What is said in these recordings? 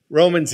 Romans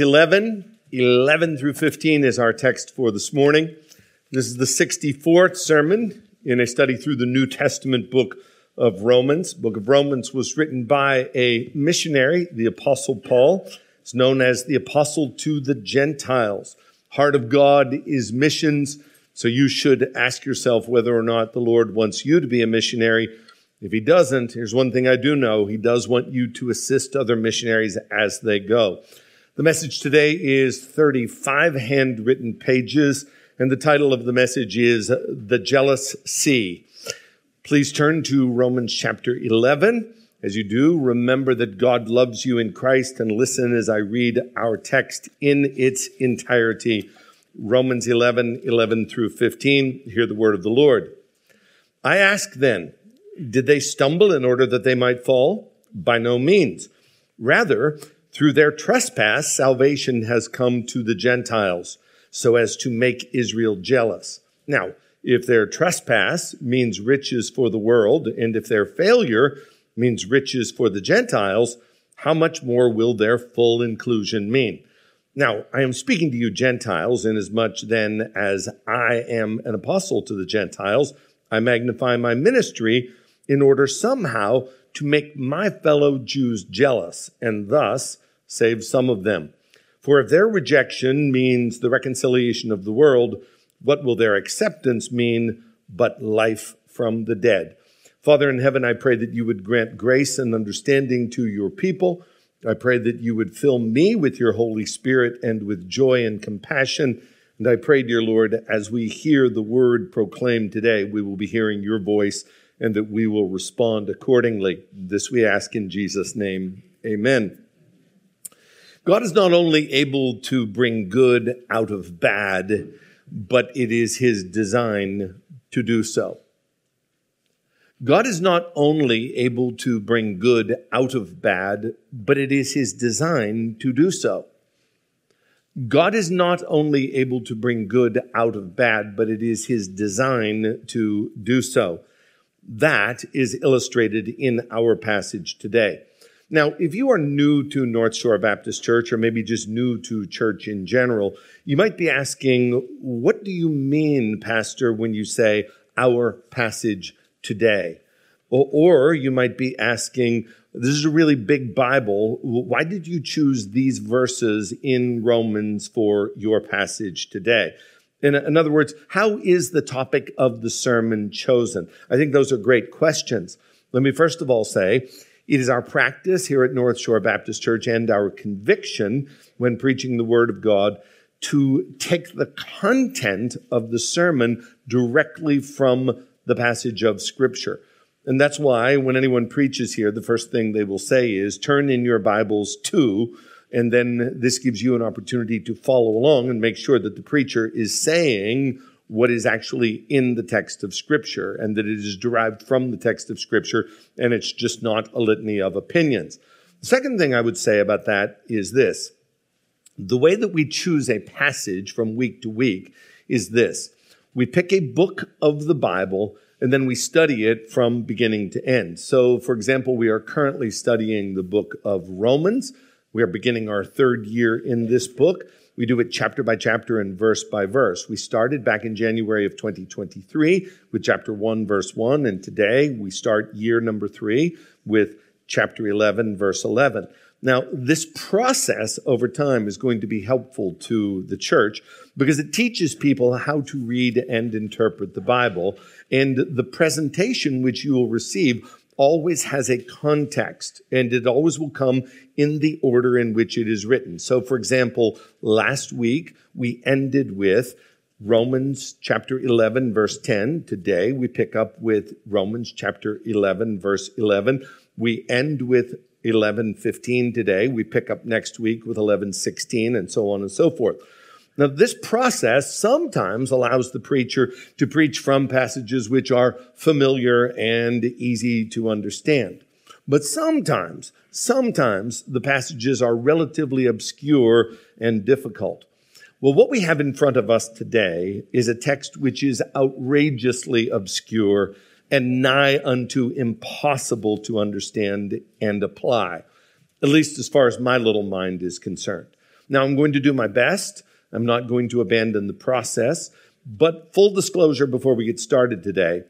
11 through 15 is our text for this morning. This is the 64th sermon in a study through the New Testament book of Romans. The book of Romans was written by a missionary, the Apostle Paul. It's known as the Apostle to the Gentiles. Heart of God is missions, so you should ask yourself whether or not the Lord wants you to be a missionary. If he doesn't, here's one thing I do know. He does want you to assist other missionaries as they go. The message today is 35 handwritten pages, and the title of the message is The Jealous Sea. Please turn to Romans chapter 11. As you do, remember that God loves you in Christ, and listen as I read our text in its entirety. Romans 11 through 15. Hear the word of the Lord. I ask then, did they stumble in order that they might fall? By no means. Rather, through their trespass, salvation has come to the Gentiles, so as to make Israel jealous. Now, if their trespass means riches for the world, and if their failure means riches for the Gentiles, how much more will their full inclusion mean? Now, I am speaking to you Gentiles, inasmuch then as I am an apostle to the Gentiles, I magnify my ministry in order somehow to make my fellow Jews jealous, and thus save some of them. For if their rejection means the reconciliation of the world, what will their acceptance mean but life from the dead? Father in heaven, I pray that you would grant grace and understanding to your people. I pray that you would fill me with your Holy Spirit and with joy and compassion. And I pray, dear Lord, as we hear the word proclaimed today, we will be hearing your voice and that we will respond accordingly. This we ask in Jesus' name. Amen. God is not only able to bring good out of bad, but it is his design to do so. God is not only able to bring good out of bad, but it is his design to do so. God is not only able to bring good out of bad, but it is his design to do so. That is illustrated in our passage today. Now, if you are new to North Shore Baptist Church, or maybe just new to church in general, you might be asking, what do you mean, Pastor, when you say our passage today? Or you might be asking, this is a really big Bible. Why did you choose these verses in Romans for your passage today? In other words, how is the topic of the sermon chosen? I think those are great questions. Let me first of all say, it is our practice here at North Shore Baptist Church and our conviction when preaching the Word of God to take the content of the sermon directly from the passage of Scripture. And that's why when anyone preaches here, the first thing they will say is, turn in your Bibles to, and then this gives you an opportunity to follow along and make sure that the preacher is saying what is actually in the text of Scripture, and that it is derived from the text of Scripture, and it's just not a litany of opinions. The second thing I would say about that is this. The way that we choose a passage from week to week is this. We pick a book of the Bible, and then we study it from beginning to end. So, for example, we are currently studying the book of Romans. We are beginning our third year in this book. We do it chapter by chapter and verse by verse. We started back in January of 2023 with chapter 1, verse 1, and today we start year number 3 with chapter 11, verse 11. Now, this process over time is going to be helpful to the church because it teaches people how to read and interpret the Bible, and the presentation which you will receive always has a context, and it always will come in the order in which it is written. So, for example, last week we ended with Romans chapter 11, verse 10. Today we pick up with Romans chapter 11, verse 11. We end with 11:15 today. We pick up next week with 11:16, and so on and so forth. Now, this process sometimes allows the preacher to preach from passages which are familiar and easy to understand. But sometimes the passages are relatively obscure and difficult. Well, what we have in front of us today is a text which is outrageously obscure and nigh unto impossible to understand and apply, at least as far as my little mind is concerned. Now, I'm going to do my best. I'm not going to abandon the process. But full disclosure before we get started today,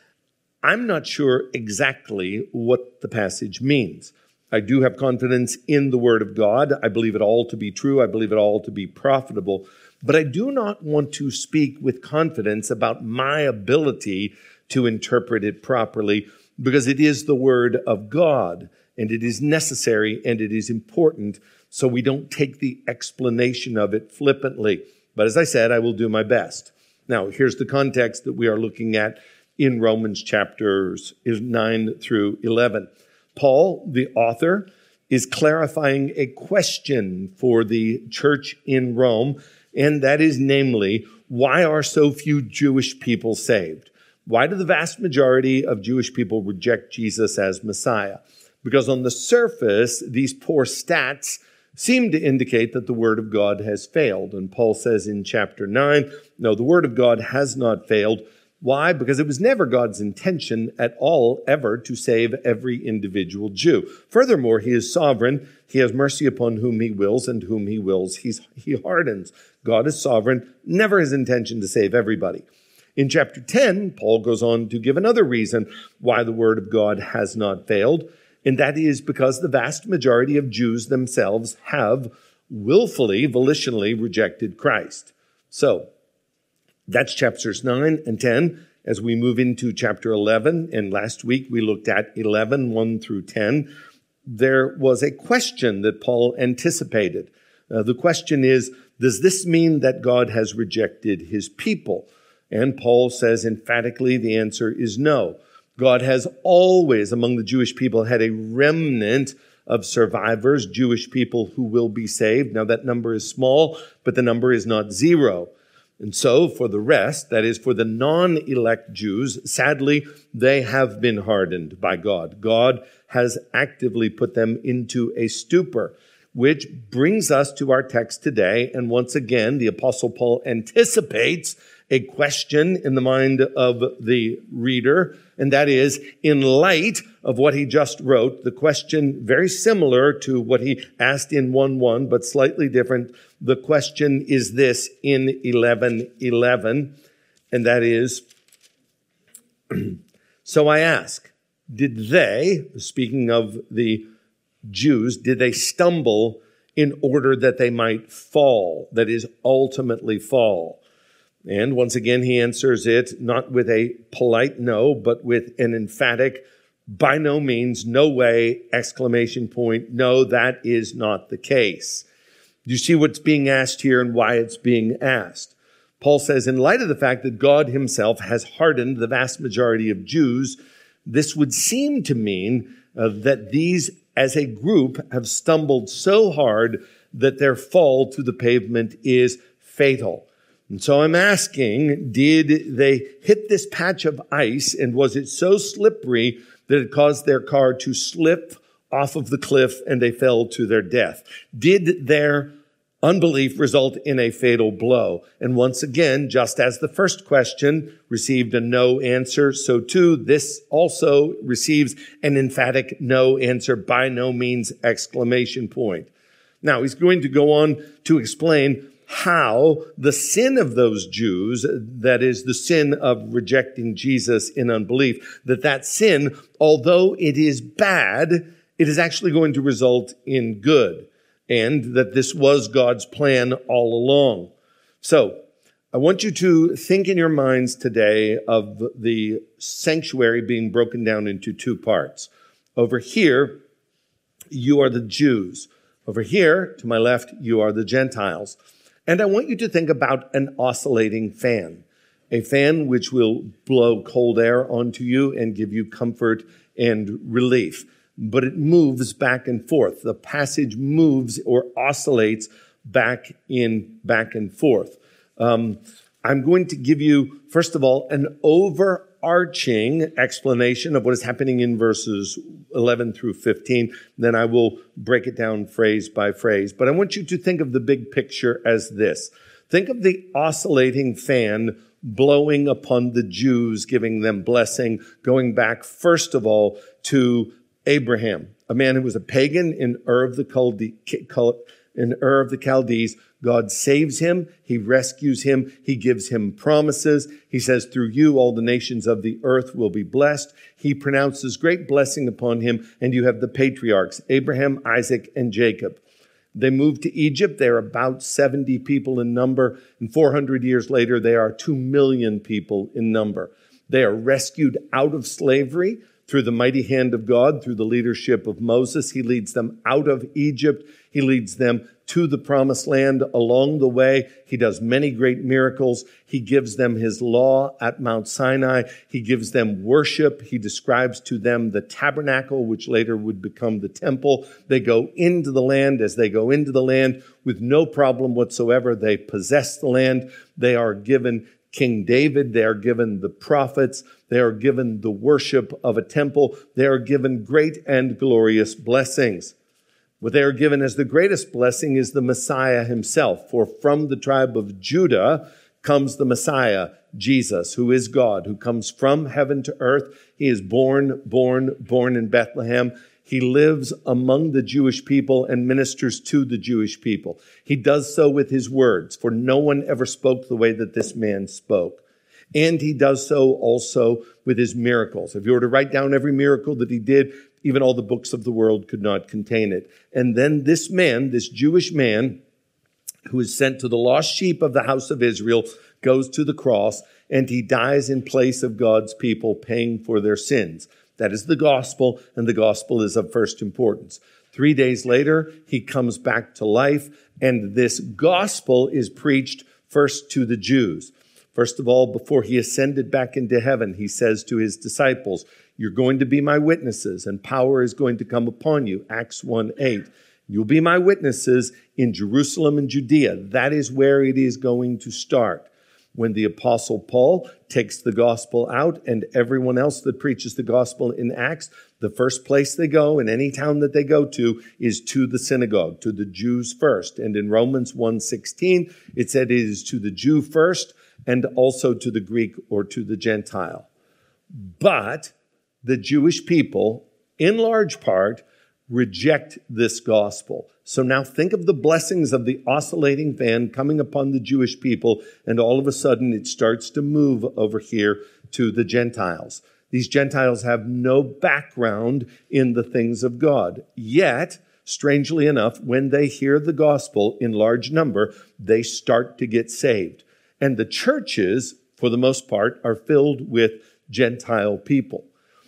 I'm not sure exactly what the passage means. I do have confidence in the Word of God. I believe it all to be true. I believe it all to be profitable. But I do not want to speak with confidence about my ability to interpret it properly, because it is the Word of God, and it is necessary and it is important, so we don't take the explanation of it flippantly. But as I said, I will do my best. Now, here's the context that we are looking at in Romans chapters 9 through 11. Paul, the author, is clarifying a question for the church in Rome, and that is namely, why are so few Jewish people saved? Why do the vast majority of Jewish people reject Jesus as Messiah? Because on the surface, these poor stats seem to indicate that the Word of God has failed. And Paul says in chapter 9, no, the Word of God has not failed. Why? Because it was never God's intention at all ever to save every individual Jew. Furthermore, he is sovereign. He has mercy upon whom he wills, and whom he wills, he hardens. God is sovereign, never his intention to save everybody. In chapter 10, Paul goes on to give another reason why the Word of God has not failed, and that is because the vast majority of Jews themselves have willfully, volitionally rejected Christ. So, that's chapters 9 and 10. As we move into chapter 11, and last week we looked at 11, 1 through 10, there was a question that Paul anticipated. The question is, does this mean that God has rejected his people? And Paul says emphatically the answer is no. God has always, among the Jewish people, had a remnant of survivors, Jewish people who will be saved. Now that number is small, but the number is not zero. And so for the rest, that is for the non-elect Jews, sadly, they have been hardened by God. God has actively put them into a stupor, which brings us to our text today. And once again, the Apostle Paul anticipates a question in the mind of the reader, and that is, in light of what he just wrote, the question very similar to what he asked in 1:1, but slightly different. The question is this in 11:11, and that is, so I ask, did they, speaking of the Jews, did they stumble in order that they might fall, that is, ultimately fall? And once again, he answers it not with a polite no, but with an emphatic, by no means, no way, exclamation point. No, that is not the case. Do you see what's being asked here and why it's being asked? Paul says, in light of the fact that God himself has hardened the vast majority of Jews, this would seem to mean that these, as a group, have stumbled so hard that their fall to the pavement is fatal. And so I'm asking, did they hit this patch of ice, and was it so slippery that it caused their car to slip off of the cliff and they fell to their death? Did their unbelief result in a fatal blow? And once again, just as the first question received a no answer, so too this also receives an emphatic no answer, by no means, exclamation point. Now, he's going to go on to explain how the sin of those Jews, that is the sin of rejecting Jesus in unbelief, that sin, although it is bad, it is actually going to result in good, and that this was God's plan all along. So I want you to think in your minds today of the sanctuary being broken down into two parts. Over here, you are the Jews. Over here, to my left, you are the Gentiles. And I want you to think about an oscillating fan, a fan which will blow cold air onto you and give you comfort and relief. But it moves back and forth. The passage moves or oscillates back and forth. I'm going to give you, first of all, an overarching explanation of what is happening in verses 11 through 15. Then I will break it down phrase by phrase. But I want you to think of the big picture as this. Think of the oscillating fan blowing upon the Jews, giving them blessing, going back, first of all, to Abraham, a man who was a pagan in Ur of the in Ur of the Chaldees. God saves him. He rescues him. He gives him promises. He says, through you, all the nations of the earth will be blessed. He pronounces great blessing upon him. And you have the patriarchs, Abraham, Isaac, and Jacob. They moved to Egypt. They're about 70 people in number. And 400 years later, they are 2 million people in number. They are rescued out of slavery through the mighty hand of God, through the leadership of Moses. He leads them out of Egypt. He leads them to the promised land. Along the way, he does many great miracles. He gives them his law at Mount Sinai. He gives them worship. He describes to them the tabernacle, which later would become the temple. They go into the land. As they go into the land, with no problem whatsoever, they possess the land. They are given King David. They are given the prophets. They are given the worship of a temple. They are given great and glorious blessings. What they are given as the greatest blessing is the Messiah himself. For from the tribe of Judah comes the Messiah, Jesus, who is God, who comes from heaven to earth. He is born in Bethlehem. He lives among the Jewish people and ministers to the Jewish people. He does so with his words, for no one ever spoke the way that this man spoke. And he does so also with his miracles. If you were to write down every miracle that he did, even all the books of the world could not contain it. And then this man, this Jewish man, who is sent to the lost sheep of the house of Israel, goes to the cross, and he dies in place of God's people, paying for their sins. That is the gospel, and the gospel is of first importance. 3 days later, he comes back to life, and this gospel is preached first to the Jews. First of all, before he ascended back into heaven, he says to his disciples, you're going to be my witnesses, and power is going to come upon you. Acts 1:8. You'll be my witnesses in Jerusalem and Judea. That is where it is going to start. When the Apostle Paul takes the gospel out, and everyone else that preaches the gospel in Acts, the first place they go in any town that they go to is to the synagogue, to the Jews first. And in Romans 1:16, it said it is to the Jew first and also to the Greek or to the Gentile. But the Jewish people, in large part, reject this gospel. So now think of the blessings of the oscillating fan coming upon the Jewish people, and all of a sudden it starts to move over here to the Gentiles. These Gentiles have no background in the things of God. Yet, strangely enough, when they hear the gospel in large number, they start to get saved. And the churches, for the most part, are filled with Gentile people.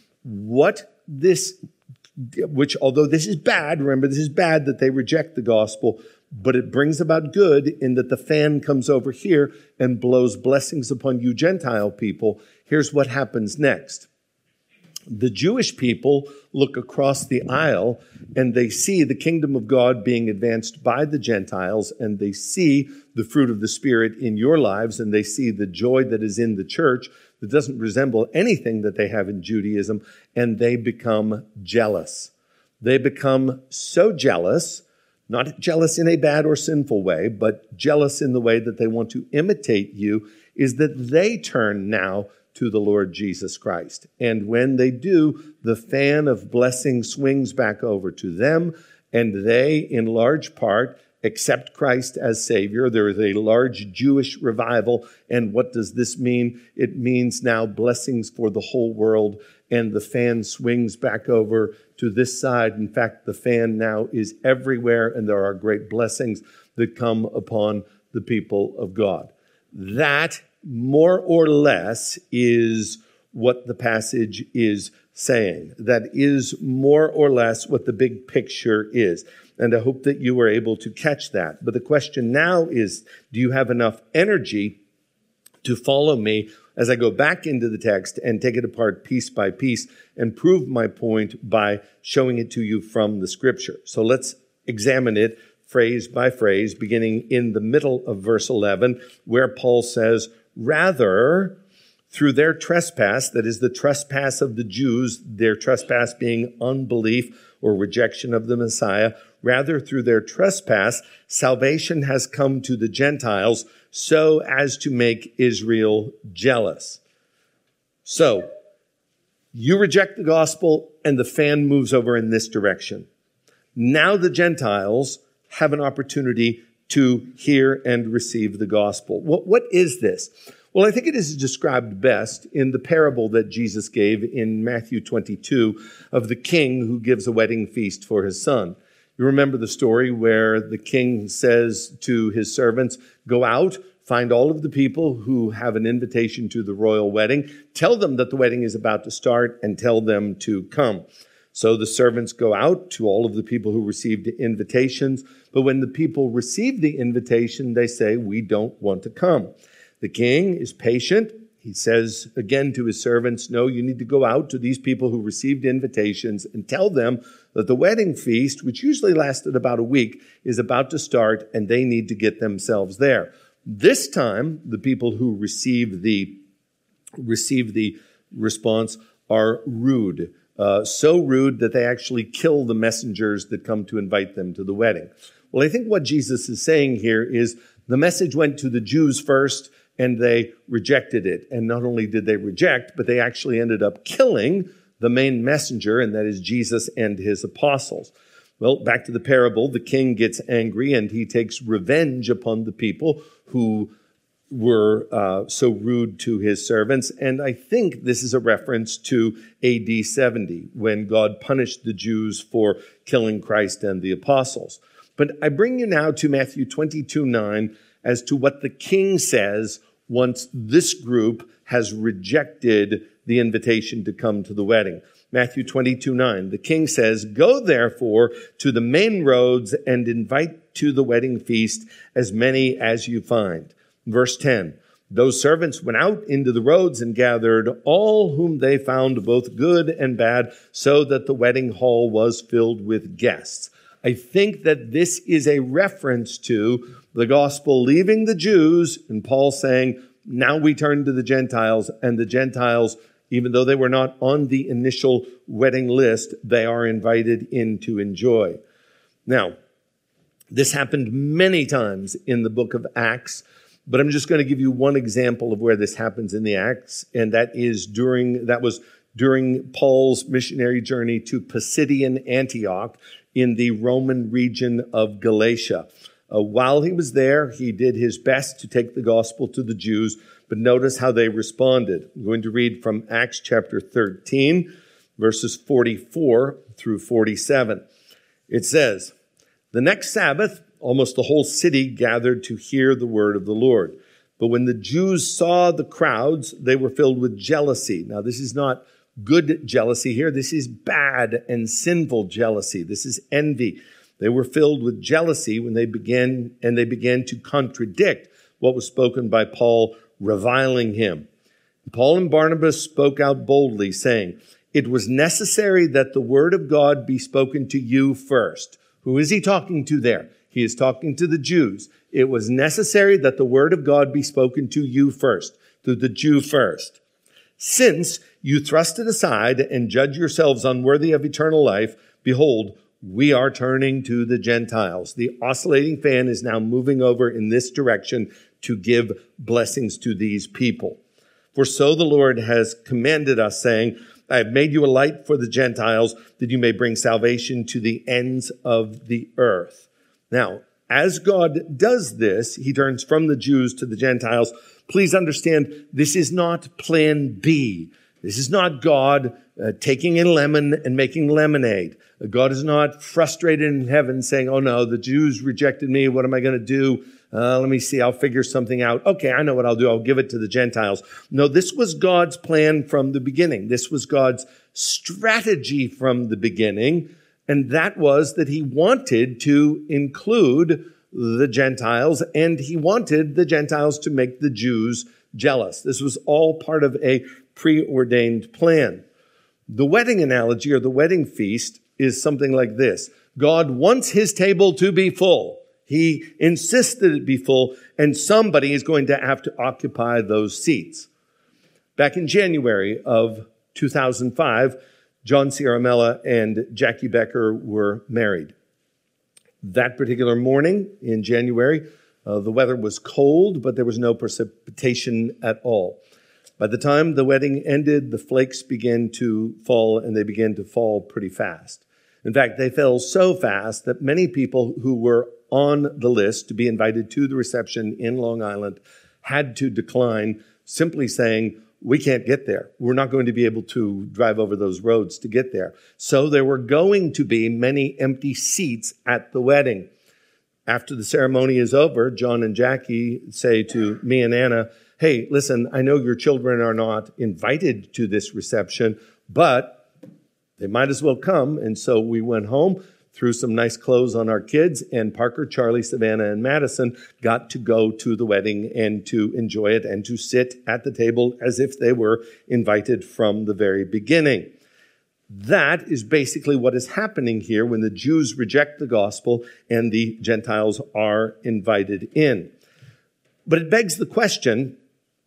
Which although this is bad, remember this is bad that they reject the gospel, but it brings about good in that the fan comes over here and blows blessings upon you Gentile people. Here's what happens next. The Jewish people look across the aisle and they see the kingdom of God being advanced by the Gentiles, and they see the fruit of the Spirit in your lives, and they see the joy that is in the church that doesn't resemble anything that they have in Judaism, and they become jealous. They become so jealous, not jealous in a bad or sinful way, but jealous in the way that they want to imitate you, is that they turn now to the Lord Jesus Christ. And when they do, the fan of blessing swings back over to them, and they, in large part, accept Christ as Savior. There is a large Jewish revival. And what does this mean? It means now blessings for the whole world, and the fan swings back over to this side. In fact, the fan now is everywhere, and there are great blessings that come upon the people of God. That, more or less, is what the passage is saying. That is more or less what the big picture is. And I hope that you were able to catch that. But the question now is, do you have enough energy to follow me as I go back into the text and take it apart piece by piece and prove my point by showing it to you from the scripture? So let's examine it phrase by phrase, beginning in the middle of verse 11, where Paul says, rather, through their trespass, that is the trespass of the Jews, their trespass being unbelief or rejection of the Messiah, rather through their trespass, salvation has come to the Gentiles so as to make Israel jealous. So, you reject the gospel and the fan moves over in this direction. Now the Gentiles have an opportunity to hear and receive the gospel. What is this? Well, I think it is described best in the parable that Jesus gave in Matthew 22 of the king who gives a wedding feast for his son. You remember the story where the king says to his servants, go out, find all of the people who have an invitation to the royal wedding, tell them that the wedding is about to start, and tell them to come. So the servants go out to all of the people who received invitations, but when the people receive the invitation, they say, we don't want to come. The king is patient. He says again to his servants, no, you need to go out to these people who received invitations and tell them that the wedding feast, which usually lasted about a week, is about to start and they need to get themselves there. This time, the people who receive the response are rude. So rude that they actually kill the messengers that come to invite them to the wedding. Well, I think what Jesus is saying here is the message went to the Jews first, and they rejected it. And not only did they reject, but they actually ended up killing the main messenger, and that is Jesus and his apostles. Well, back to the parable, the king gets angry and he takes revenge upon the people who were so rude to his servants. And I think this is a reference to AD 70, when God punished the Jews for killing Christ and the apostles. But I bring you now to Matthew 22:9 as to what the king says once this group has rejected the invitation to come to the wedding. Matthew 22:9, the king says, go therefore to the main roads and invite to the wedding feast as many as you find. Verse 10, those servants went out into the roads and gathered all whom they found, both good and bad, so that the wedding hall was filled with guests. I think that this is a reference to the gospel leaving the Jews, and Paul saying, now we turn to the Gentiles, and the Gentiles, even though they were not on the initial wedding list, they are invited in to enjoy. Now, this happened many times in the book of Acts, but I'm just going to give you one example of where this happens in the Acts, and that was during Paul's missionary journey to Pisidian Antioch in the Roman region of Galatia. While he was there, he did his best to take the gospel to the Jews, but notice how they responded. I'm going to read from Acts chapter 13, verses 44 through 47. It says, the next Sabbath, almost the whole city gathered to hear the word of the Lord. But when the Jews saw the crowds, they were filled with jealousy. Now, this is not good jealousy here. This is bad and sinful jealousy. This is envy. They were filled with jealousy when they began to contradict what was spoken by Paul, reviling him. Paul and Barnabas spoke out boldly, saying, it was necessary that the word of God be spoken to you first. Who is he talking to there? He is talking to the Jews. It was necessary that the word of God be spoken to you first, to the Jew first. Since you thrust it aside and judge yourselves unworthy of eternal life, behold, we are turning to the Gentiles. The oscillating fan is now moving over in this direction to give blessings to these people. For so the Lord has commanded us, saying, I have made you a light for the Gentiles, that you may bring salvation to the ends of the earth. Now, as God does this, he turns from the Jews to the Gentiles. Please understand, this is not plan B. This is not God taking a lemon and making lemonade. God is not frustrated in heaven saying, oh no, the Jews rejected me. What am I going to do? Let me see. I'll figure something out. Okay, I know what I'll do. I'll give it to the Gentiles. No, this was God's plan from the beginning. This was God's strategy from the beginning. And that was that he wanted to include the Gentiles, and he wanted the Gentiles to make the Jews jealous. This was all part of a preordained plan. The wedding analogy, or the wedding feast, is something like this. God wants his table to be full. He insists that it be full, and somebody is going to have to occupy those seats. Back in January of 2005, John Ciaramella and Jackie Becker were married. That particular morning in January, the weather was cold, but there was no precipitation at all. By the time the wedding ended, the flakes began to fall, and they began to fall pretty fast. In fact, they fell so fast that many people who were on the list to be invited to the reception in Long Island had to decline, simply saying, we can't get there. We're not going to be able to drive over those roads to get there. So there were going to be many empty seats at the wedding. After the ceremony is over, John and Jackie say to me and Anna, hey, listen, I know your children are not invited to this reception, but they might as well come. And so we went home, threw some nice clothes on our kids, and Parker, Charlie, Savannah, and Madison got to go to the wedding and to enjoy it and to sit at the table as if they were invited from the very beginning. That is basically what is happening here when the Jews reject the gospel and the Gentiles are invited in. But it begs the question,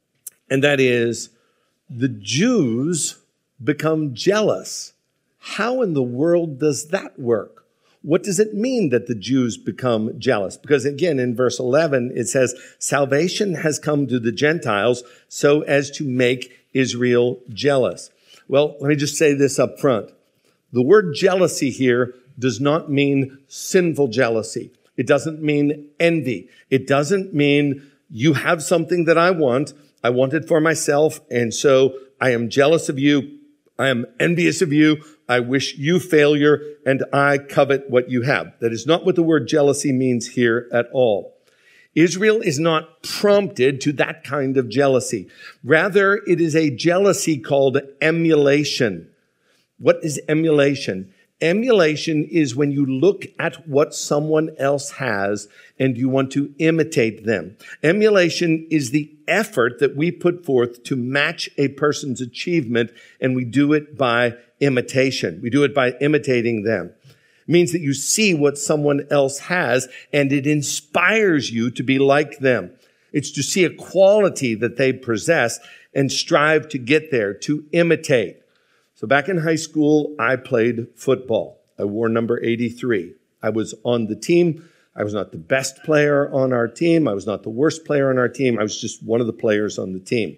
and that is, the Jews become jealous. How in the world does that work? What does it mean that the Jews become jealous? Because again, in verse 11, it says, salvation has come to the Gentiles so as to make Israel jealous. Well, let me just say this up front. The word jealousy here does not mean sinful jealousy. It doesn't mean envy. It doesn't mean you have something that I want it for myself, and so I am jealous of you. I am envious of you. I wish you failure, and I covet what you have. That is not what the word jealousy means here at all. Israel is not prompted to that kind of jealousy. Rather, it is a jealousy called emulation. What is emulation? Emulation is when you look at what someone else has and you want to imitate them. Emulation is the effort that we put forth to match a person's achievement, and we do it by imitation. We do it by imitating them. It means that you see what someone else has and it inspires you to be like them. It's to see a quality that they possess and strive to get there, to imitate. So back in high school, I played football. I wore number 83. I was on the team. I was not the best player on our team. I was not the worst player on our team. I was just one of the players on the team.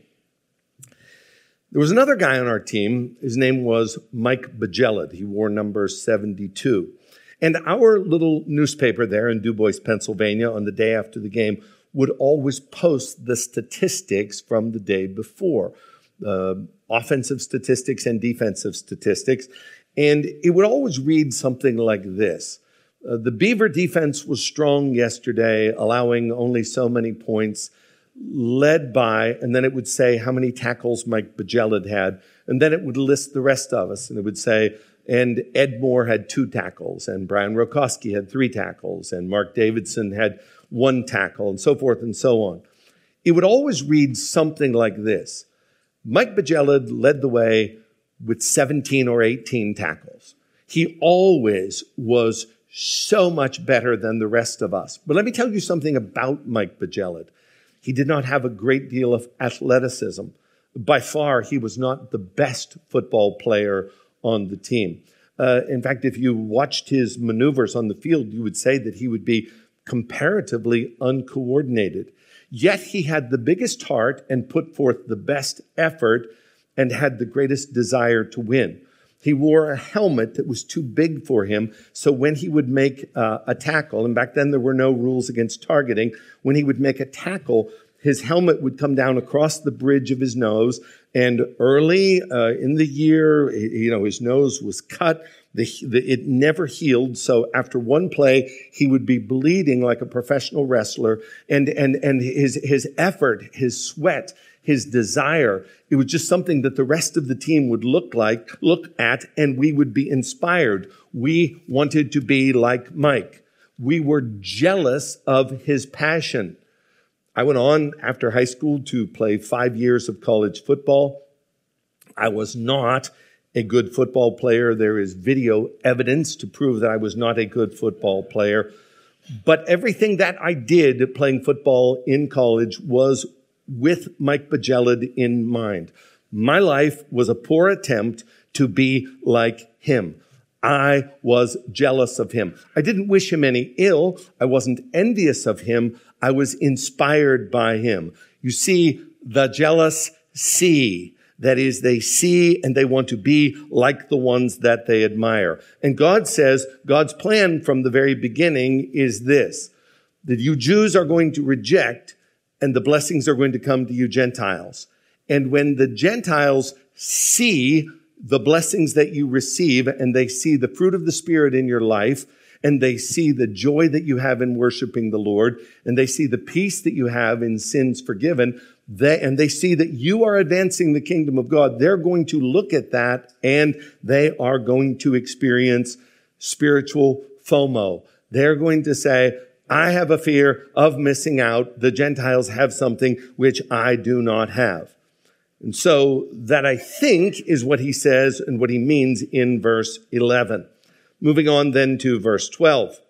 There was another guy on our team. His name was Mike Bajelid. He wore number 72. And our little newspaper there in DuBois, Pennsylvania, on the day after the game would always post the statistics from the day before, offensive statistics and defensive statistics. And it would always read something like this. The Beaver defense was strong yesterday, allowing only so many points, led by, and then it would say how many tackles Mike Bajelid had, and then it would list the rest of us, and it would say, and Ed Moore had 2 tackles, and Brian Rokoski had 3 tackles, and Mark Davidson had 1 tackle, and so forth and so on. It would always read something like this. Mike Bajelid led the way with 17 or 18 tackles. He always was so much better than the rest of us. But let me tell you something about Mike Bajelid. He did not have a great deal of athleticism. By far, he was not the best football player on the team. In fact, if you watched his maneuvers on the field, you would say that he would be comparatively uncoordinated. Yet he had the biggest heart and put forth the best effort and had the greatest desire to win. He wore a helmet that was too big for him, so when he would make a tackle, and back then there were no rules against targeting, when he would make a tackle, his helmet would come down across the bridge of his nose, and early in the year, his nose was cut. It never healed, so after one play, he would be bleeding like a professional wrestler, and his effort, his sweat, his desire, it was just something that the rest of the team would look at, and we would be inspired. We wanted to be like Mike. We were jealous of his passion. I went on after high school to play 5 years of college football. I was not a good football player. There is video evidence to prove that I was not a good football player. But everything that I did playing football in college was with Mike Bajelid in mind. My life was a poor attempt to be like him. I was jealous of him. I didn't wish him any ill. I wasn't envious of him. I was inspired by him. You see, the jealous see. That is, they see and they want to be like the ones that they admire. And God says, God's plan from the very beginning is this, that you Jews are going to reject and the blessings are going to come to you Gentiles. And when the Gentiles see the blessings that you receive and they see the fruit of the Spirit in your life, and they see the joy that you have in worshiping the Lord, and they see the peace that you have in sins forgiven, and they see that you are advancing the kingdom of God, they're going to look at that and they are going to experience spiritual FOMO. They're going to say, I have a fear of missing out. The Gentiles have something which I do not have. And so that, I think, is what he says and what he means in verse 11. Moving on then to verse 12.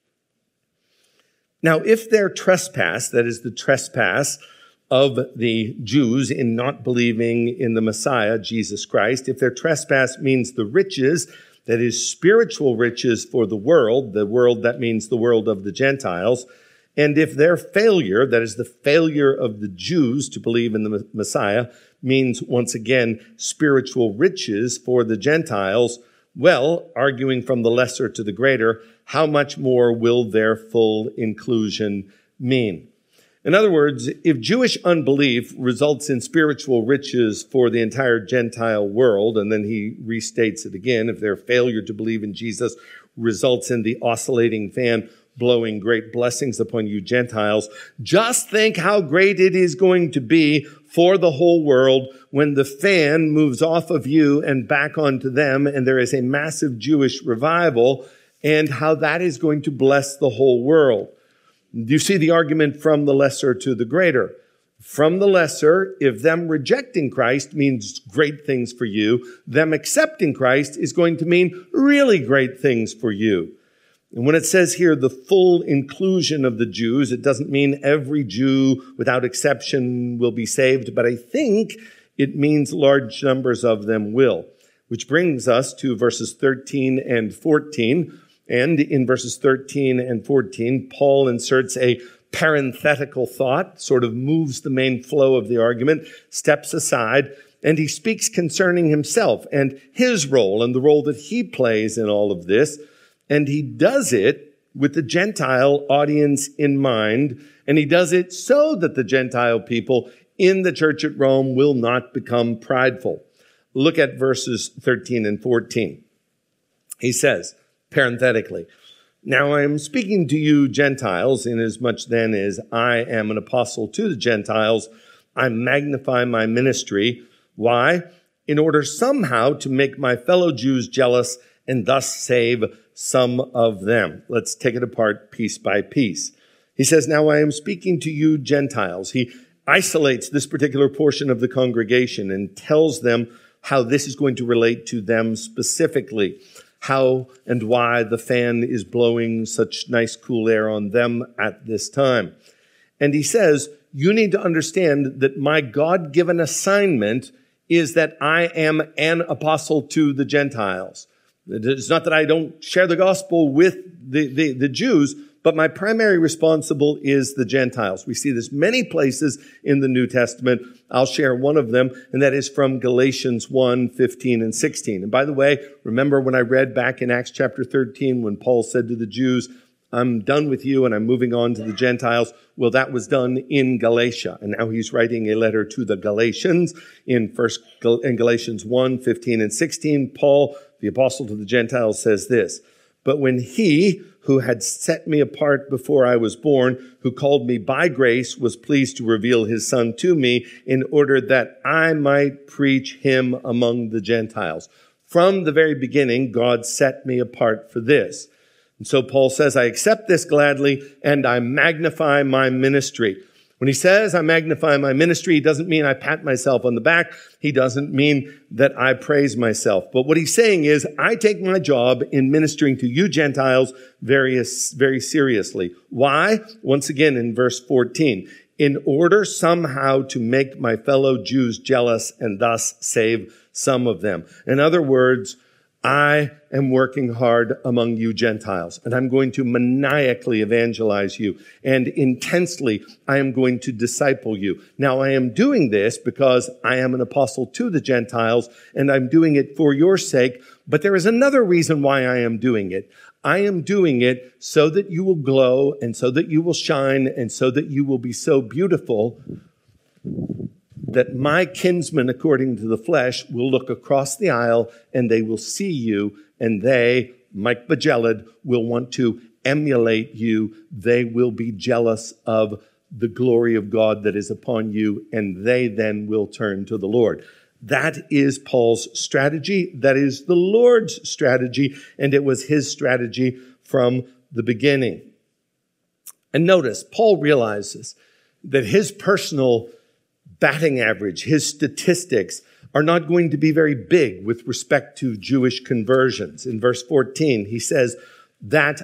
Now, if their trespass, that is the trespass of the Jews in not believing in the Messiah, Jesus Christ, if their trespass means the riches, that is spiritual riches for the world that means the world of the Gentiles, and if their failure, that is the failure of the Jews to believe in the Messiah, means once again spiritual riches for the Gentiles, well, arguing from the lesser to the greater, how much more will their full inclusion mean? In other words, if Jewish unbelief results in spiritual riches for the entire Gentile world, and then he restates it again, if their failure to believe in Jesus results in the oscillating fan blowing great blessings upon you Gentiles, just think how great it is going to be for the whole world when the fan moves off of you and back onto them, and there is a massive Jewish revival, and how that is going to bless the whole world. You see the argument from the lesser to the greater. From the lesser, if them rejecting Christ means great things for you, them accepting Christ is going to mean really great things for you. And when it says here the full inclusion of the Jews, it doesn't mean every Jew without exception will be saved, but I think it means large numbers of them will. Which brings us to verses 13 and 14. And in verses 13 and 14, Paul inserts a parenthetical thought, sort of moves the main flow of the argument, steps aside, and he speaks concerning himself and his role and the role that he plays in all of this. And he does it with the Gentile audience in mind, and he does it so that the Gentile people in the church at Rome will not become prideful. Look at verses 13 and 14. He says, parenthetically, now I am speaking to you Gentiles, inasmuch then as I am an apostle to the Gentiles, I magnify my ministry. Why? In order somehow to make my fellow Jews jealous and thus save some of them. Let's take it apart piece by piece. He says, now I am speaking to you Gentiles. He isolates this particular portion of the congregation and tells them how this is going to relate to them specifically, how and why the fan is blowing such nice cool air on them at this time. And he says, you need to understand that my God-given assignment is that I am an apostle to the Gentiles. It's not that I don't share the gospel with the Jews, but my primary responsible is the Gentiles. We see this many places in the New Testament. I'll share one of them, and that is from Galatians 1, 15 and 16. And by the way, remember when I read back in Acts chapter 13 when Paul said to the Jews, I'm done with you and I'm moving on to the Gentiles. Well, that was done in Galatia. And now he's writing a letter to the Galatians in Galatians 1, 15 and 16. Paul, the apostle to the Gentiles, says this, but when he who had set me apart before I was born, who called me by grace, was pleased to reveal his son to me in order that I might preach him among the Gentiles. From the very beginning, God set me apart for this. And so Paul says, I accept this gladly and I magnify my ministry. When he says I magnify my ministry, he doesn't mean I pat myself on the back. He doesn't mean that I praise myself. But what he's saying is I take my job in ministering to you Gentiles very seriously. Why? Once again in verse 14, in order somehow to make my fellow Jews jealous and thus save some of them. In other words, I am working hard among you Gentiles, and I'm going to maniacally evangelize you, and intensely I am going to disciple you. Now, I am doing this because I am an apostle to the Gentiles, and I'm doing it for your sake, but there is another reason why I am doing it. I am doing it so that you will glow, and so that you will shine, and so that you will be so beautiful that my kinsmen, according to the flesh, will look across the aisle and they will see you, and they, Mike Bajellad, will want to emulate you. They will be jealous of the glory of God that is upon you, and they then will turn to the Lord. That is Paul's strategy. That is the Lord's strategy, and it was his strategy from the beginning. And notice, Paul realizes that his personal batting average, his statistics, are not going to be very big with respect to Jewish conversions. In verse 14, he says that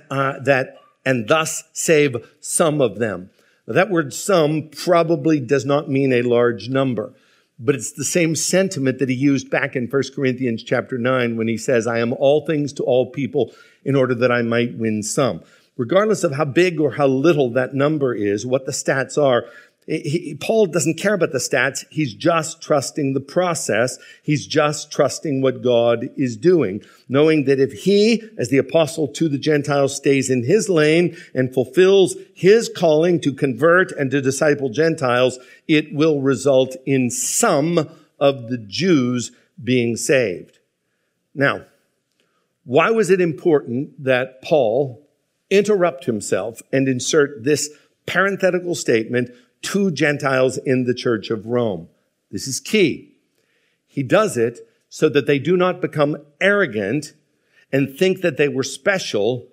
and thus save some of them. Now, that word some probably does not mean a large number, but it's the same sentiment that he used back in 1 Corinthians chapter 9 when he says, I am all things to all people in order that I might win some. Regardless of how big or how little that number is, what the stats are, Paul doesn't care about the stats. He's just trusting the process. He's just trusting what God is doing, knowing that if he, as the apostle to the Gentiles, stays in his lane and fulfills his calling to convert and to disciple Gentiles, it will result in some of the Jews being saved. Now, why was it important that Paul interrupt himself and insert this parenthetical statement to Gentiles in the church of Rome? This is key. He does it so that they do not become arrogant and think that they were special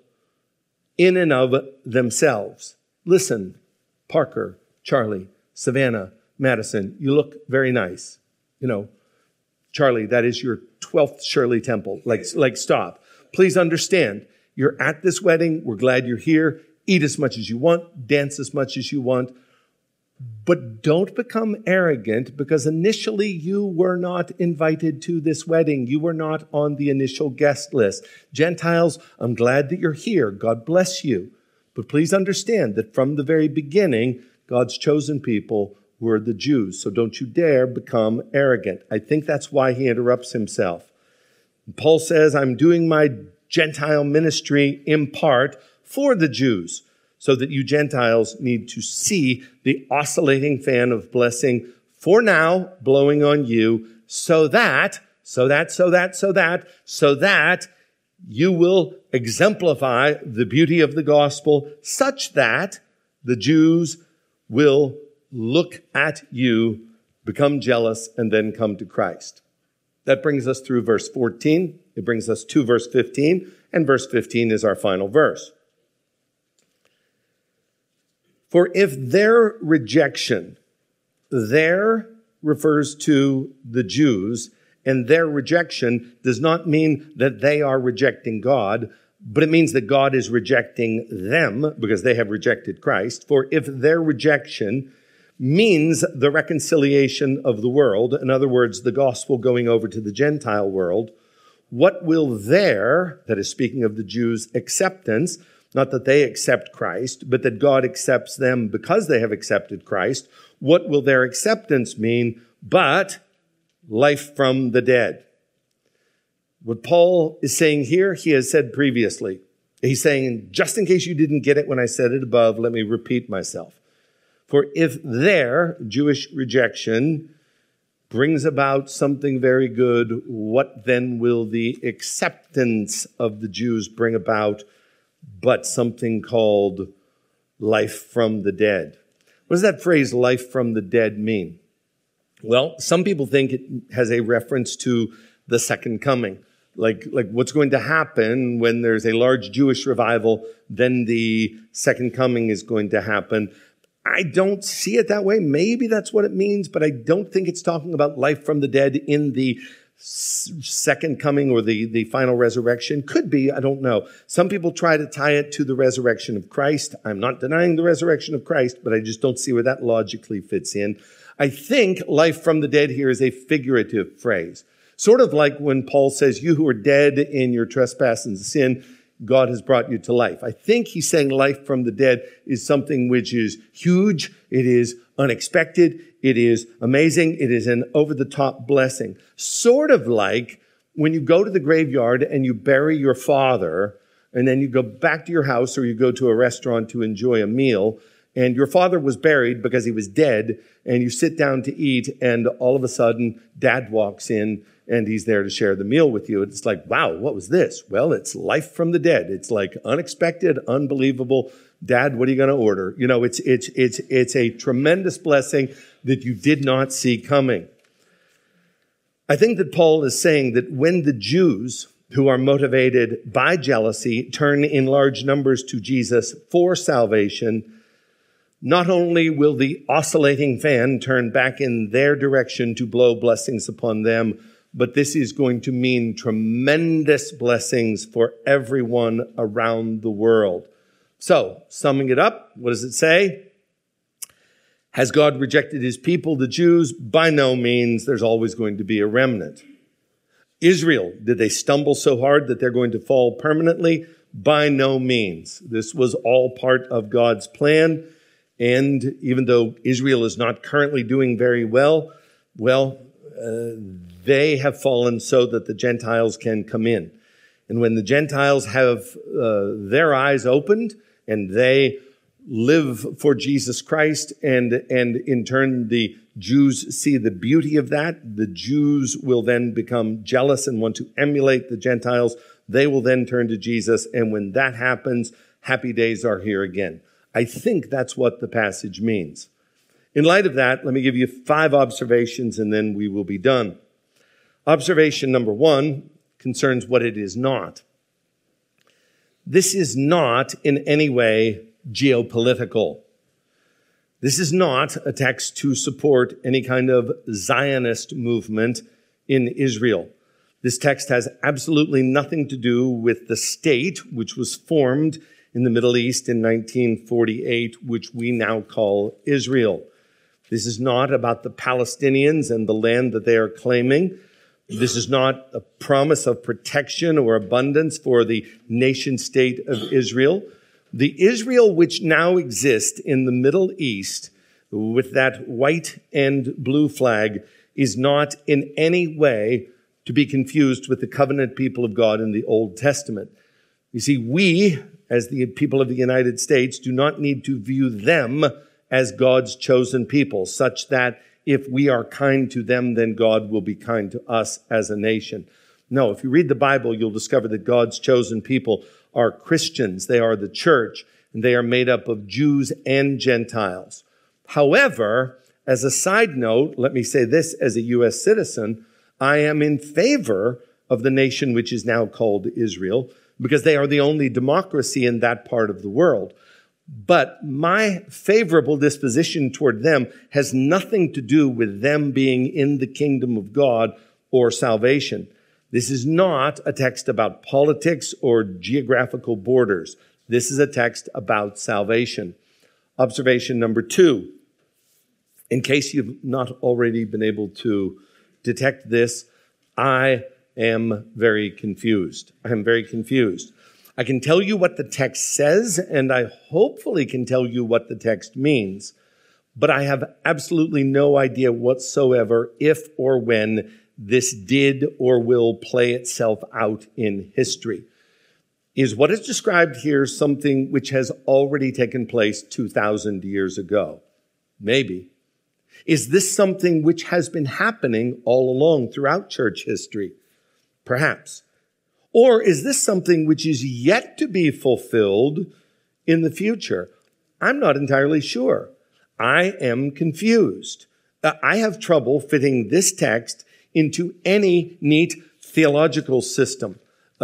in and of themselves. Listen, Parker, Charlie, Savannah, Madison, you look very nice. You know, Charlie, that is your 12th Shirley Temple. Like, stop. Please understand, you're at this wedding. We're glad you're here. Eat as much as you want. Dance as much as you want. But don't become arrogant because initially you were not invited to this wedding. You were not on the initial guest list. Gentiles, I'm glad that you're here. God bless you. But please understand that from the very beginning, God's chosen people were the Jews. So don't you dare become arrogant. I think that's why he interrupts himself. Paul says, I'm doing my Gentile ministry in part for the Jews, so that you Gentiles need to see the oscillating fan of blessing for now blowing on you, so that you will exemplify the beauty of the gospel such that the Jews will look at you, become jealous, and then come to Christ. That brings us through verse 14. It brings us to verse 15, and verse 15 is our final verse. For if their rejection, there refers to the Jews, and their rejection does not mean that they are rejecting God, but it means that God is rejecting them because they have rejected Christ. For if their rejection means the reconciliation of the world, in other words, the gospel going over to the Gentile world, what will their, that is speaking of the Jews' acceptance, not that they accept Christ, but that God accepts them because they have accepted Christ. What will their acceptance mean but life from the dead? What Paul is saying here, he has said previously. He's saying, just in case you didn't get it when I said it above, let me repeat myself. For if their Jewish rejection brings about something very good, what then will the acceptance of the Jews bring about but something called life from the dead? What does that phrase, life from the dead, mean? Well, some people think it has a reference to the second coming. Like what's going to happen when there's a large Jewish revival, then the second coming is going to happen. I don't see it that way. Maybe that's what it means, but I don't think it's talking about life from the dead in the second coming or the final resurrection. Could be, I don't know. Some people try to tie it to the resurrection of Christ. I'm not denying the resurrection of Christ, but I just don't see where that logically fits in. I think life from the dead here is a figurative phrase. Sort of like when Paul says, you who are dead in your trespass and sin, God has brought you to life. I think he's saying life from the dead is something which is huge. It is unexpected. It is amazing. It is an over-the-top blessing. Sort of like when you go to the graveyard and you bury your father, and then you go back to your house or you go to a restaurant to enjoy a meal, and your father was buried because he was dead, and you sit down to eat, and all of a sudden, Dad walks in, and he's there to share the meal with you. It's like, wow, what was this? Well, it's life from the dead. It's like unexpected, unbelievable. Dad, what are you going to order? You know, it's a tremendous blessing that you did not see coming. I think that Paul is saying that when the Jews who are motivated by jealousy turn in large numbers to Jesus for salvation, not only will the oscillating fan turn back in their direction to blow blessings upon them, but this is going to mean tremendous blessings for everyone around the world. So, summing it up, what does it say? Has God rejected his people, the Jews? By no means. There's always going to be a remnant. Israel, did they stumble so hard that they're going to fall permanently? By no means. This was all part of God's plan. And even though Israel is not currently doing very well, they have fallen so that the Gentiles can come in. And when the Gentiles have their eyes opened and they live for Jesus Christ, and in turn the Jews see the beauty of that, the Jews will then become jealous and want to emulate the Gentiles. They will then turn to Jesus, and when that happens, happy days are here again. I think that's what the passage means. In light of that, let me give you 5 observations, and then we will be done. Observation number 1 concerns what it is not. This is not in any way geopolitical. This is not a text to support any kind of Zionist movement in Israel. This text has absolutely nothing to do with the state which was formed in the Middle East in 1948, which we now call Israel. This is not about the Palestinians and the land that they are claiming. This is not a promise of protection or abundance for the nation state of Israel. The Israel which now exists in the Middle East with that white and blue flag is not in any way to be confused with the covenant people of God in the Old Testament. You see, we, as the people of the United States, do not need to view them as God's chosen people, such that if we are kind to them, then God will be kind to us as a nation. No, if you read the Bible, you'll discover that God's chosen people are Christians. They are the church, and they are made up of Jews and Gentiles. However, as a side note, let me say this as a U.S. citizen, I am in favor of the nation which is now called Israel, because they are the only democracy in that part of the world. But my favorable disposition toward them has nothing to do with them being in the kingdom of God or salvation. This is not a text about politics or geographical borders. This is a text about salvation. Observation number 2. In case you've not already been able to detect this, I am very confused. I am very confused. I can tell you what the text says, and I hopefully can tell you what the text means, but I have absolutely no idea whatsoever if or when this did or will play itself out in history. Is what is described here something which has already taken place 2,000 years ago? Maybe. Is this something which has been happening all along throughout church history? Perhaps. Or is this something which is yet to be fulfilled in the future? I'm not entirely sure. I am confused. I have trouble fitting this text into any neat theological system.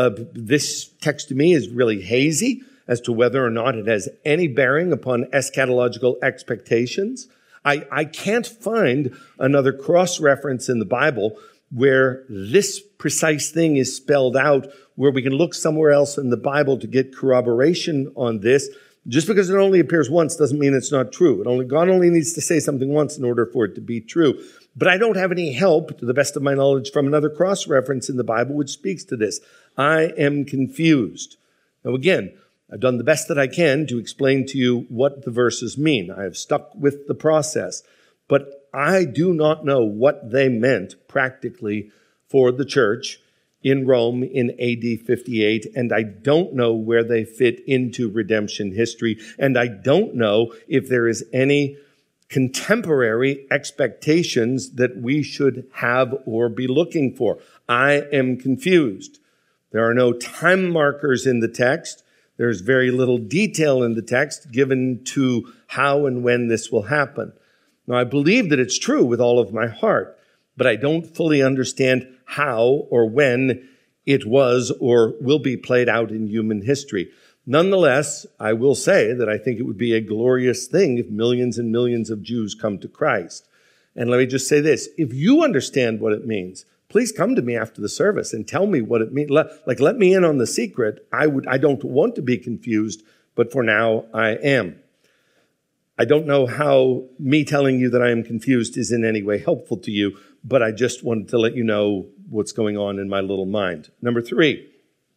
This text to me is really hazy as to whether or not it has any bearing upon eschatological expectations. I can't find another cross-reference in the Bible where this precise thing is spelled out, where we can look somewhere else in the Bible to get corroboration on this. Just because it only appears once doesn't mean it's not true. God only needs to say something once in order for it to be true. But I don't have any help, to the best of my knowledge, from another cross-reference in the Bible which speaks to this. I am confused. Now again, I've done the best that I can to explain to you what the verses mean. I have stuck with the process. But I do not know what they meant practically for the church in Rome in AD 58, and I don't know where they fit into redemption history, and I don't know if there is any contemporary expectations that we should have or be looking for. I am confused. There are no time markers in the text. There's very little detail in the text given to how and when this will happen. Now, I believe that it's true with all of my heart, but I don't fully understand how or when it was or will be played out in human history. Nonetheless, I will say that I think it would be a glorious thing if millions and millions of Jews come to Christ. And let me just say this. If you understand what it means, please come to me after the service and tell me what it means. Let me in on the secret. I don't want to be confused, but for now I am. I don't know how me telling you that I am confused is in any way helpful to you, but I just wanted to let you know what's going on in my little mind. Number 3,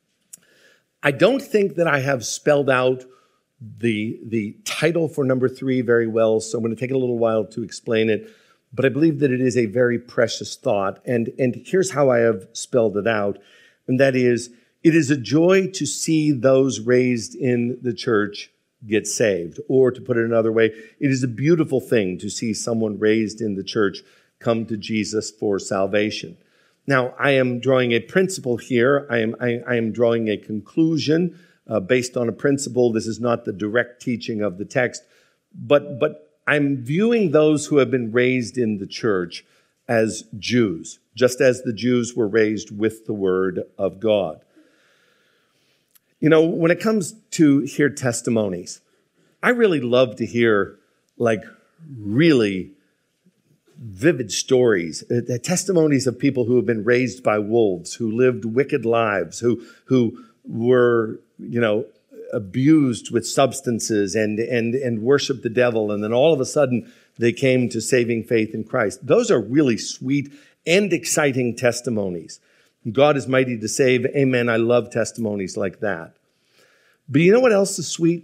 I don't think that I have spelled out the title for number 3 very well, so I'm going to take a little while to explain it, but I believe that it is a very precious thought, and here's how I have spelled it out, and that is, it is a joy to see those raised in the church get saved. Or to put it another way, it is a beautiful thing to see someone raised in the church come to Jesus for salvation. Now, I am drawing a principle here. I am drawing a conclusion based on a principle. This is not the direct teaching of the text, but I'm viewing those who have been raised in the church as Jews, just as the Jews were raised with the word of God. You know, when it comes to hear testimonies, I really love to hear really vivid stories, testimonies of people who have been raised by wolves, who lived wicked lives, who were, abused with substances and worshiped the devil. And then all of a sudden they came to saving faith in Christ. Those are really sweet and exciting testimonies. God is mighty to save. Amen. I love testimonies like that. But you know what else is sweet?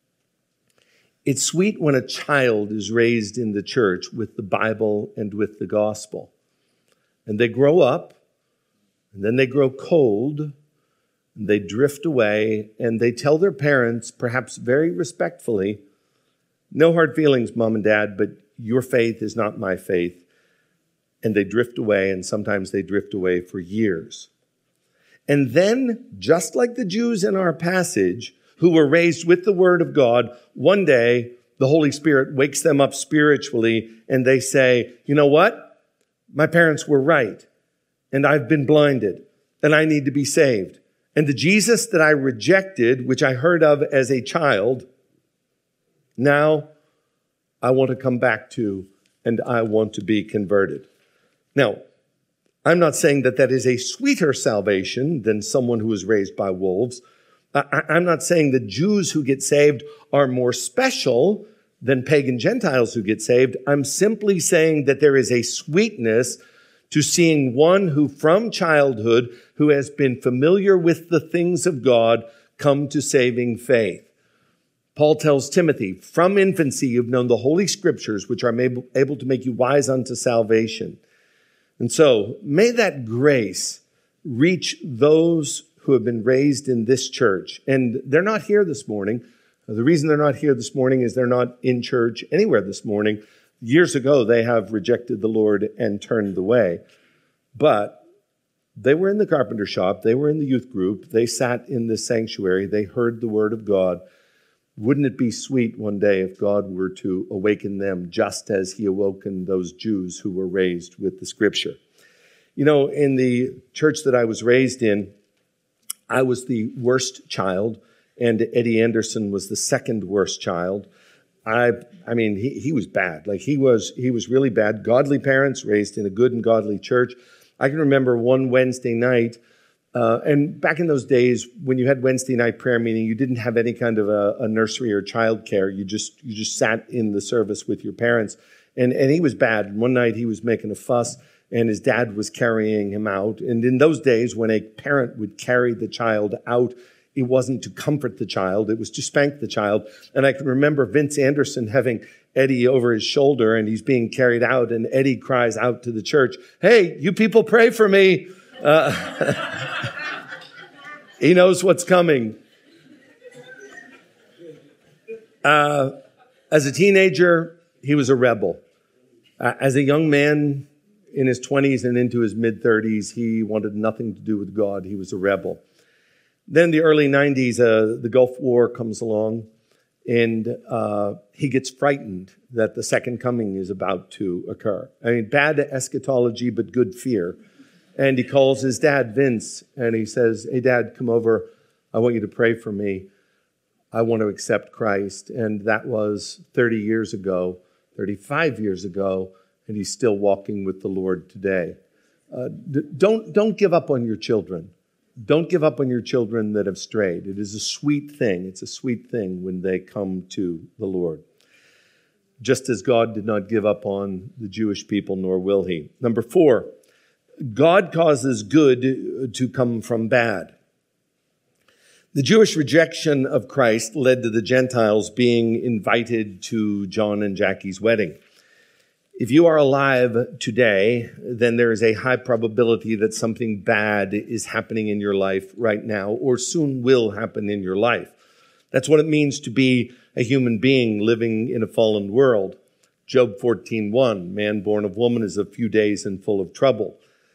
It's sweet when a child is raised in the church with the Bible and with the gospel. And they grow up, and then they grow cold, and they drift away, and they tell their parents, perhaps very respectfully, no hard feelings, Mom and Dad, but your faith is not my faith. And they drift away, and sometimes they drift away for years. And then, just like the Jews in our passage, who were raised with the word of God, one day the Holy Spirit wakes them up spiritually, and they say, you know what? My parents were right, and I've been blinded, and I need to be saved. And the Jesus that I rejected, which I heard of as a child, now I want to come back to, and I want to be converted. Now, I'm not saying that that is a sweeter salvation than someone who is raised by wolves. I'm not saying that Jews who get saved are more special than pagan Gentiles who get saved. I'm simply saying that there is a sweetness to seeing one who from childhood, who has been familiar with the things of God, come to saving faith. Paul tells Timothy, from infancy you've known the Holy Scriptures, which are able to make you wise unto salvation. And so, may that grace reach those who have been raised in this church. And they're not here this morning. The reason they're not here this morning is they're not in church anywhere this morning. Years ago, they have rejected the Lord and turned the way. But they were in the carpenter shop. They were in the youth group. They sat in the sanctuary. They heard the word of God. Wouldn't it be sweet one day if God were to awaken them just as he awoken those Jews who were raised with the Scripture? You know, in the church that I was raised in, I was the worst child, and Eddie Anderson was the second worst child. I mean, he was bad. He was really bad. Godly parents raised in a good and godly church. I can remember one Wednesday night, And back in those days, when you had Wednesday night prayer meeting, you didn't have any kind of a nursery or childcare. You just sat in the service with your parents. And he was bad. And one night he was making a fuss, and his dad was carrying him out. And in those days, when a parent would carry the child out, it wasn't to comfort the child. It was to spank the child. And I can remember Vince Anderson having Eddie over his shoulder, and he's being carried out, and Eddie cries out to the church, "Hey, you people pray for me." He knows what's coming. As a teenager, he was a rebel. As a young man in his 20s and into his mid-30s, he wanted nothing to do with God. He was a rebel. Then in the early 90s, the Gulf War comes along, and he gets frightened that the second coming is about to occur. I mean, bad eschatology, but good fear. And he calls his dad, Vince, and he says, "Hey, Dad, come over. I want you to pray for me. I want to accept Christ." And that was 30 years ago, 35 years ago, and he's still walking with the Lord today. Don't give up on your children. Don't give up on your children that have strayed. It is a sweet thing. It's a sweet thing when they come to the Lord. Just as God did not give up on the Jewish people, nor will he. Number 4, God causes good to come from bad. The Jewish rejection of Christ led to the Gentiles being invited to John and Jackie's wedding. If you are alive today, then there is a high probability that something bad is happening in your life right now, or soon will happen in your life. That's what it means to be a human being living in a fallen world. Job 14:1, man born of woman is a few days and full of trouble.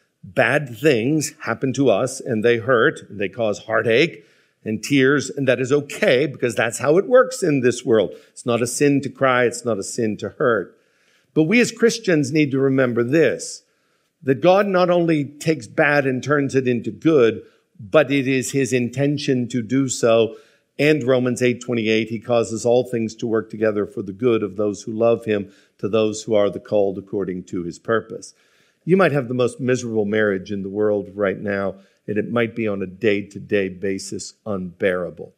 Bad things happen to us, and they hurt, and they cause heartache and tears, and that is okay because that's how it works in this world. It's not a sin to cry. It's not a sin to hurt. But we as Christians need to remember this, that God not only takes bad and turns it into good, but it is his intention to do so. And Romans 8:28, he causes all things to work together for the good of those who love him, to those who are the called according to his purpose. You might have the most miserable marriage in the world right now, and it might be on a day-to-day basis unbearable.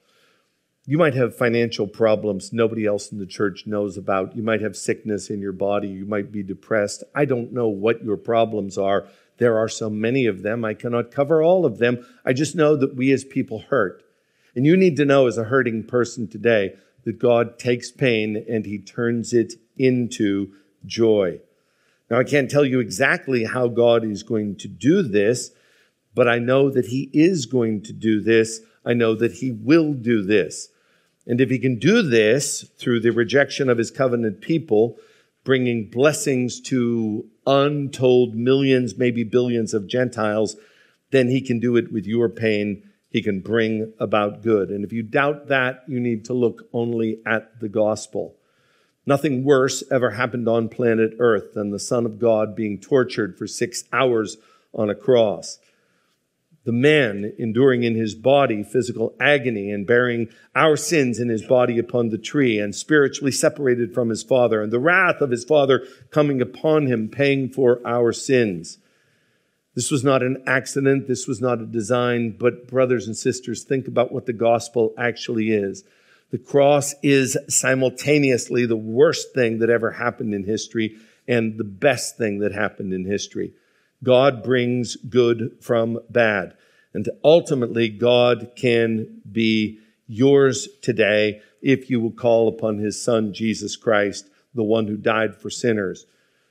You might have financial problems nobody else in the church knows about. You might have sickness in your body. You might be depressed. I don't know what your problems are. There are so many of them. I cannot cover all of them. I just know that we as people hurt. And you need to know as a hurting person today that God takes pain and he turns it into joy. Now, I can't tell you exactly how God is going to do this, but I know that he is going to do this. I know that he will do this. And if he can do this through the rejection of his covenant people, bringing blessings to untold millions, maybe billions of Gentiles, then he can do it with your pain. He can bring about good. And if you doubt that, you need to look only at the gospel. Nothing worse ever happened on planet Earth than the Son of God being tortured for 6 hours on a cross. The man enduring in his body physical agony and bearing our sins in his body upon the tree and spiritually separated from his Father, and the wrath of his Father coming upon him, paying for our sins. This was not an accident. This was not a design. But brothers and sisters, think about what the gospel actually is. The cross is simultaneously the worst thing that ever happened in history and the best thing that happened in history. God brings good from bad. And ultimately, God can be yours today if you will call upon his Son, Jesus Christ, the one who died for sinners.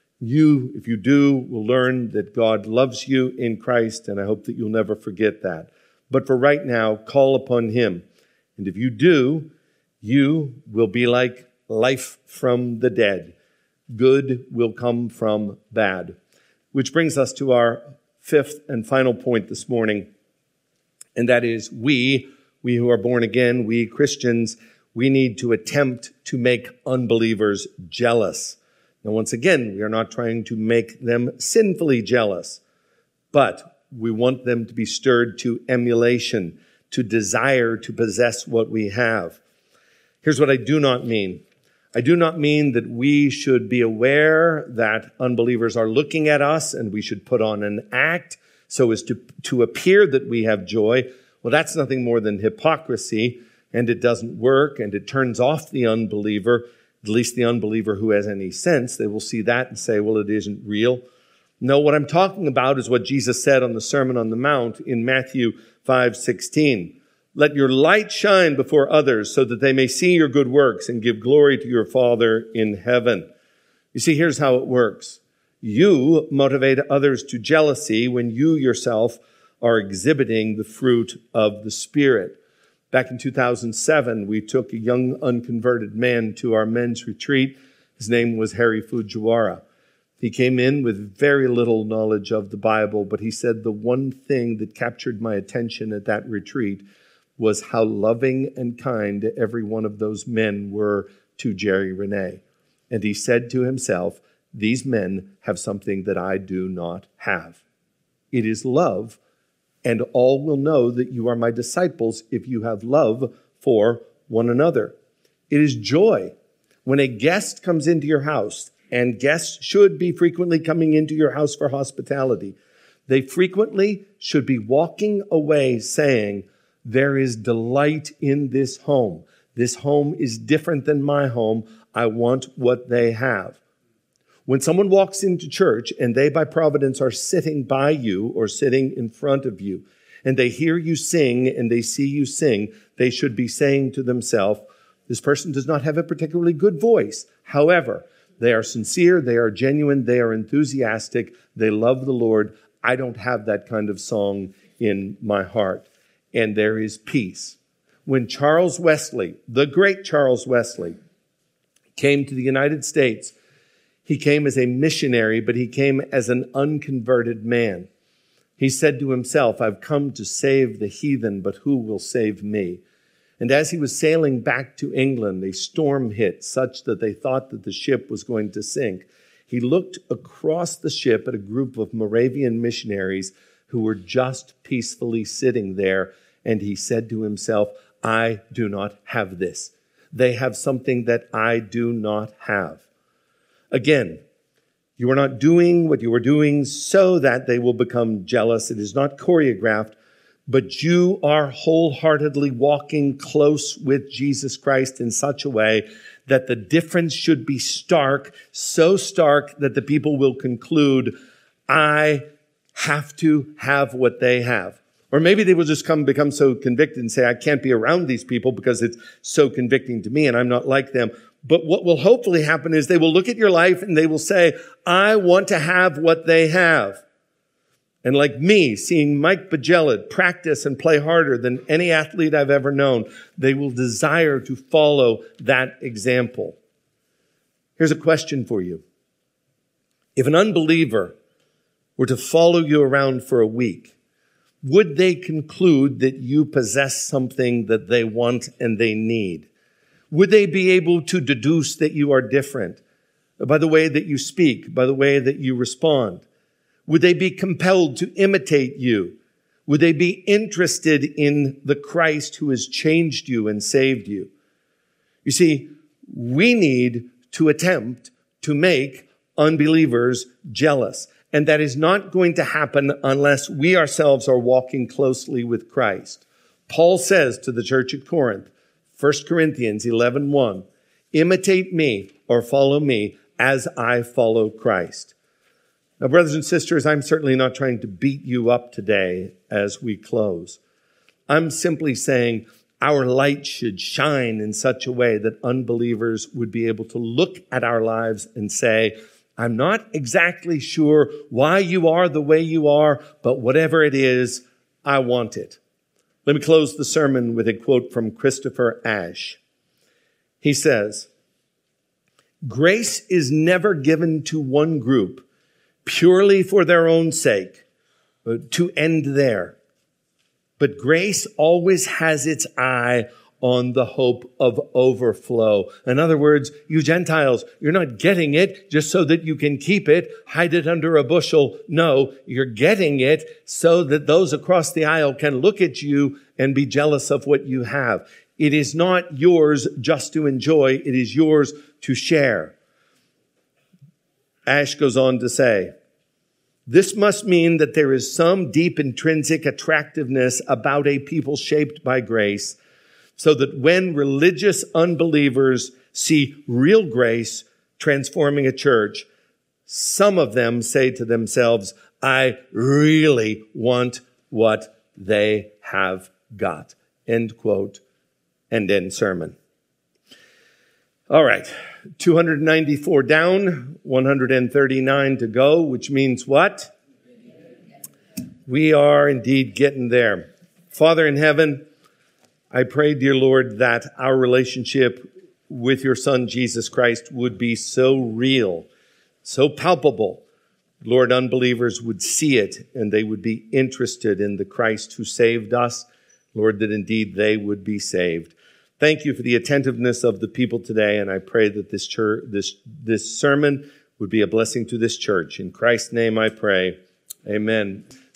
You, if you do, will learn that God loves you in Christ, and I hope that you'll never forget that. But for right now, call upon him. And if you do, you will be like life from the dead. Good will come from bad. Which brings us to our fifth and final point this morning, and that is we who are born again, we Christians, we need to attempt to make unbelievers jealous. Now, once again, we are not trying to make them sinfully jealous, but we want them to be stirred to emulation, to desire to possess what we have. Here's what I do not mean. I do not mean that we should be aware that unbelievers are looking at us and we should put on an act so as to appear that we have joy. Well, that's nothing more than hypocrisy, and it doesn't work, and it turns off the unbeliever, at least the unbeliever who has any sense. They will see that and say, well, it isn't real. No, what I'm talking about is what Jesus said on the Sermon on the Mount in Matthew 5:16. Let your light shine before others so that they may see your good works and give glory to your Father in heaven. You see, here's how it works. You motivate others to jealousy when you yourself are exhibiting the fruit of the Spirit. Back in 2007, we took a young unconverted man to our men's retreat. His name was Harry Fujiwara. He came in with very little knowledge of the Bible, but he said the one thing that captured my attention at that retreat was how loving and kind every one of those men were to Jerry Renee. And he said to himself, these men have something that I do not have. It is love, and all will know that you are my disciples if you have love for one another. It is joy when a guest comes into your house, and guests should be frequently coming into your house for hospitality. They frequently should be walking away saying, there is delight in this home. This home is different than my home. I want what they have. When someone walks into church and they by providence are sitting by you or sitting in front of you, and they hear you sing and they see you sing, they should be saying to themselves, this person does not have a particularly good voice. However, they are sincere, they are genuine, they are enthusiastic, they love the Lord. I don't have that kind of song in my heart. And there is peace. When Charles Wesley, the great Charles Wesley, came to the United States, he came as a missionary, but he came as an unconverted man. He said to himself, I've come to save the heathen, but who will save me? And as he was sailing back to England, a storm hit such that they thought that the ship was going to sink. He looked across the ship at a group of Moravian missionaries who were just peacefully sitting there, and he said to himself, I do not have this. They have something that I do not have. Again, you are not doing what you are doing so that they will become jealous. It is not choreographed, but you are wholeheartedly walking close with Jesus Christ in such a way that the difference should be stark, so stark that the people will conclude, I have to have what they have. Or maybe they will just become so convicted and say, I can't be around these people because it's so convicting to me and I'm not like them. But what will hopefully happen is they will look at your life and they will say, I want to have what they have. And like me, seeing Mike Bajelid practice and play harder than any athlete I've ever known, they will desire to follow that example. Here's a question for you. If an unbeliever were to follow you around for a week, would they conclude that you possess something that they want and they need? Would they be able to deduce that you are different by the way that you speak, by the way that you respond? Would they be compelled to imitate you? Would they be interested in the Christ who has changed you and saved you? You see, we need to attempt to make unbelievers jealous. And that is not going to happen unless we ourselves are walking closely with Christ. Paul says to the church at Corinth, 1 Corinthians 11:1, imitate me or follow me as I follow Christ. Now, brothers and sisters, I'm certainly not trying to beat you up today as we close. I'm simply saying our light should shine in such a way that unbelievers would be able to look at our lives and say, I'm not exactly sure why you are the way you are, but whatever it is, I want it. Let me close the sermon with a quote from Christopher Ash. He says, grace is never given to one group purely for their own sake, to end there. But grace always has its eye on the hope of overflow. In other words, you Gentiles, you're not getting it just so that you can keep it, hide it under a bushel. No, you're getting it so that those across the aisle can look at you and be jealous of what you have. It is not yours just to enjoy. It is yours to share. Ash goes on to say, This must mean that there is some deep intrinsic attractiveness about a people shaped by grace, so that when religious unbelievers see real grace transforming a church, some of them say to themselves, I really want what they have got. End quote. And end sermon. All right. 294 down, 139 to go, which means what? We are indeed getting there. Father in heaven, I pray, dear Lord, that our relationship with your Son, Jesus Christ, would be so real, so palpable. Lord, unbelievers would see it and they would be interested in the Christ who saved us. Lord, that indeed they would be saved. Thank you for the attentiveness of the people today, and I pray that this sermon would be a blessing to this church. In Christ's name I pray. Amen.